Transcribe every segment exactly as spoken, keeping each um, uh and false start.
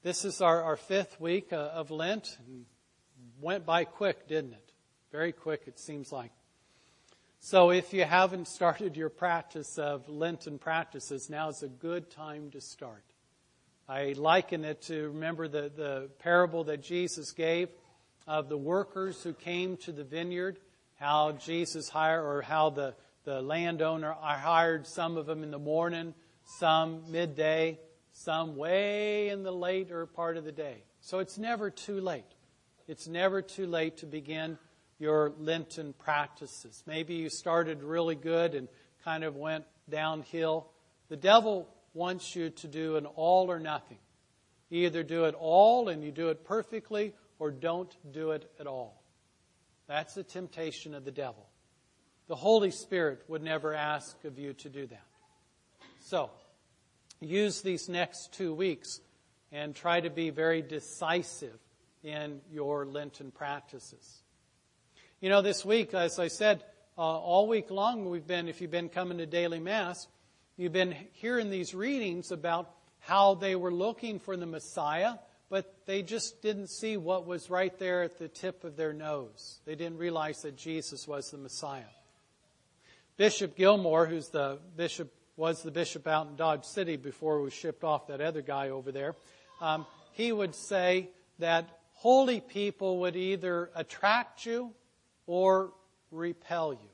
This is our, our fifth week uh, of Lent. Went by quick, didn't it? Very quick, it seems like. So if you haven't started your practice of Lenten practices, now is a good time to start. I liken it to, remember the, the parable that Jesus gave of the workers who came to the vineyard, how Jesus hired, or how the, the landowner hired some of them in the morning, some midday, some way in the later part of the day. So it's never too late. It's never too late to begin your Lenten practices. Maybe you started really good and kind of went downhill. The devil wants you to do an all or nothing. You either do it all and you do it perfectly, or don't do it at all. That's the temptation of the devil. The Holy Spirit would never ask of you to do that. So, use these next two weeks and try to be very decisive in your Lenten practices. You know, this week, as I said, uh, all week long we've been, if you've been coming to daily Mass, you've been hearing these readings about how they were looking for the Messiah, but they just didn't see what was right there at the tip of their nose. They didn't realize that Jesus was the Messiah. Bishop Gilmore, who's the bishop, was the bishop out in Dodge City before we shipped off that other guy over there, um, he would say that holy people would either attract you or repel you.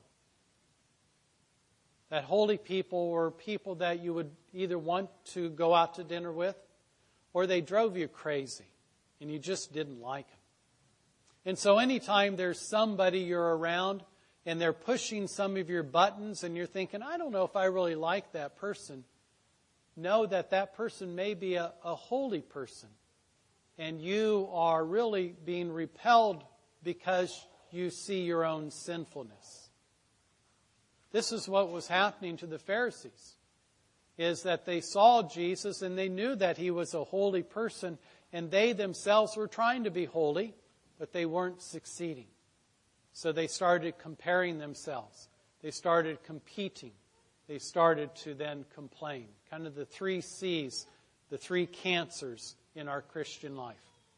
That holy people were people that you would either want to go out to dinner with, or they drove you crazy and you just didn't like them. And so anytime there's somebody you're around and they're pushing some of your buttons and you're thinking, I don't know if I really like that person, know that that person may be a, a holy person. And you are really being repelled because you see your own sinfulness. This is what was happening to the Pharisees, is that they saw Jesus and they knew that he was a holy person, and they themselves were trying to be holy, but they weren't succeeding. So they started comparing themselves. They started competing. They started to then complain. Kind of the three C's, the three cancers in our Christian life.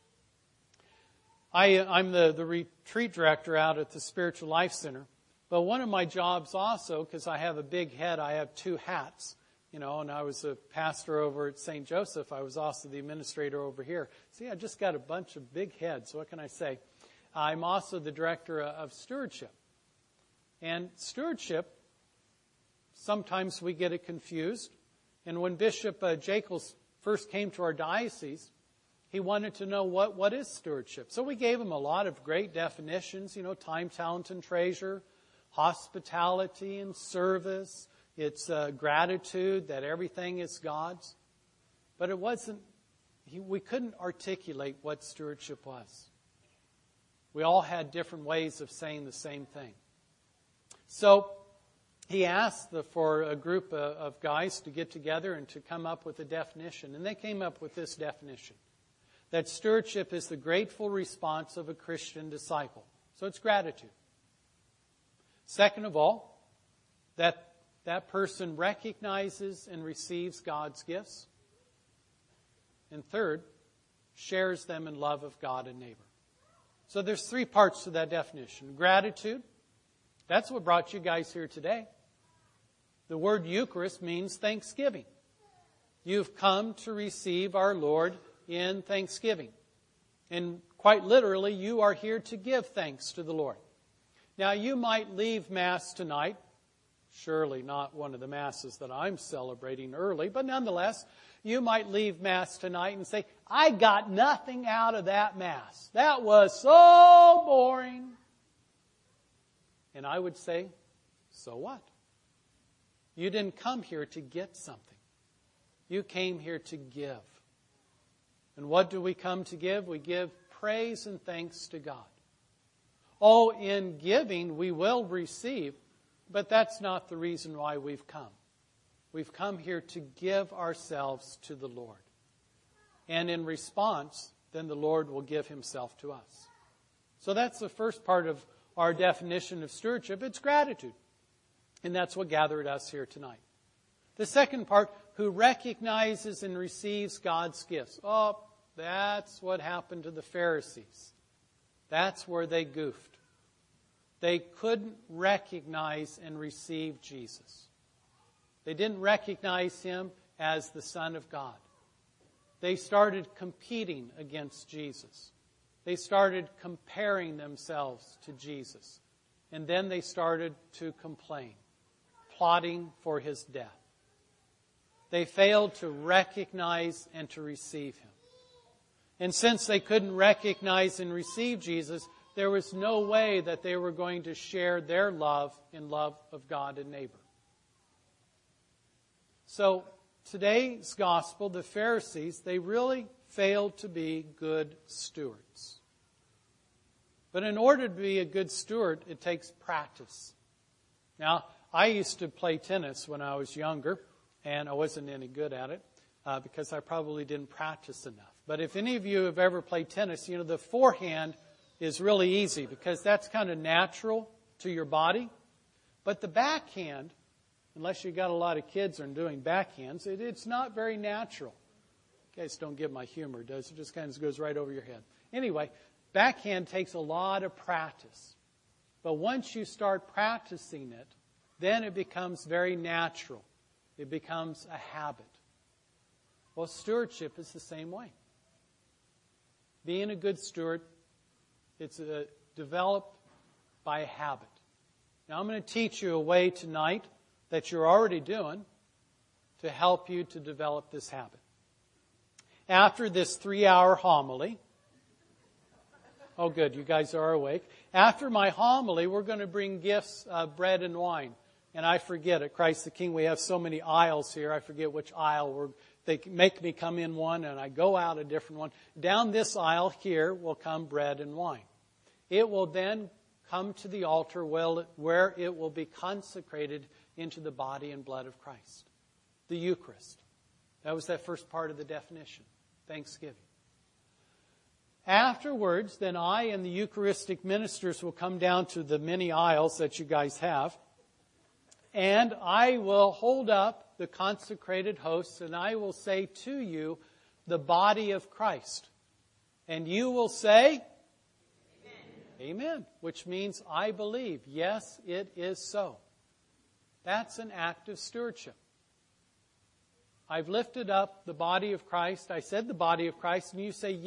I, I'm the, the retreat director out at the Spiritual Life Center. But one of my jobs also, because I have a big head, I have two hats. You know, and I was a pastor over at Saint Joseph. I was also the administrator over here. See, I just got a bunch of big heads. What can I say? I'm also the director of stewardship. And stewardship, sometimes we get it confused. And when Bishop uh, Jacobs first came to our diocese, he wanted to know what, what is stewardship. So we gave him a lot of great definitions, you know, time, talent, and treasure, hospitality and service. It's uh, gratitude that everything is God's. But it wasn't, he, we couldn't articulate what stewardship was. We all had different ways of saying the same thing. So he asked the, for a group of, of guys to get together and to come up with a definition. And they came up with this definition, that stewardship is the grateful response of a Christian disciple. So it's gratitude. Second of all, that that person recognizes and receives God's gifts. And third, shares them in love of God and neighbor. So there's three parts to that definition. Gratitude, that's what brought you guys here today. The word Eucharist means thanksgiving. You've come to receive our Lord in thanksgiving. And quite literally, you are here to give thanks to the Lord. Now, you might leave Mass tonight. Surely not one of the Masses that I'm celebrating early, but nonetheless, you might leave Mass tonight and say, I got nothing out of that Mass. That was so boring. And I would say, so what? You didn't come here to get something. You came here to give. And what do we come to give? We give praise and thanks to God. Oh, in giving we will receive, but that's not the reason why we've come. We've come here to give ourselves to the Lord. And in response, then the Lord will give himself to us. So that's the first part of our definition of stewardship. It's gratitude. And that's what gathered us here tonight. The second part, who recognizes and receives God's gifts. Oh, That's what happened to the Pharisees. That's where they goofed. They couldn't recognize and receive Jesus. They didn't recognize him as the Son of God. They started competing against Jesus. They started comparing themselves to Jesus. And then they started to complain, plotting for his death. They failed to recognize and to receive him. And since they couldn't recognize and receive Jesus, there was no way that they were going to share their love in love of God and neighbor. So today's gospel, the Pharisees, they really failed to be good stewards. But in order to be a good steward, it takes practice. Now, I used to play tennis when I was younger, and I wasn't any good at it uh, because I probably didn't practice enough. But if any of you have ever played tennis, you know the forehand is really easy because that's kind of natural to your body. But the backhand, unless you got a lot of kids and doing backhands, it, it's not very natural. You guys don't get my humor, does it? It just kind of goes right over your head. Anyway, backhand takes a lot of practice. But once you start practicing it, then it becomes very natural. It becomes a habit. Well, stewardship is the same way. Being a good steward, it's a, developed by a habit. Now, I'm going to teach you a way tonight that you're already doing to help you to develop this habit. After this three-hour homily, oh good, you guys are awake. After my homily, we're going to bring gifts, uh, bread and wine. And I forget, at Christ the King, we have so many aisles here, I forget which aisle. We're, they make me come in one and I go out a different one. Down this aisle here will come bread and wine. It will then come to the altar where it will be consecrated into the body and blood of Christ. The Eucharist. That was that first part of the definition. Thanksgiving. Afterwards, then I and the Eucharistic ministers will come down to the many aisles that you guys have. And I will hold up the consecrated hosts and I will say to you, the body of Christ. And you will say, Amen. Amen. Which means I believe. Yes, it is so. That's an act of stewardship. I've lifted up the body of Christ. I said the body of Christ, and you say,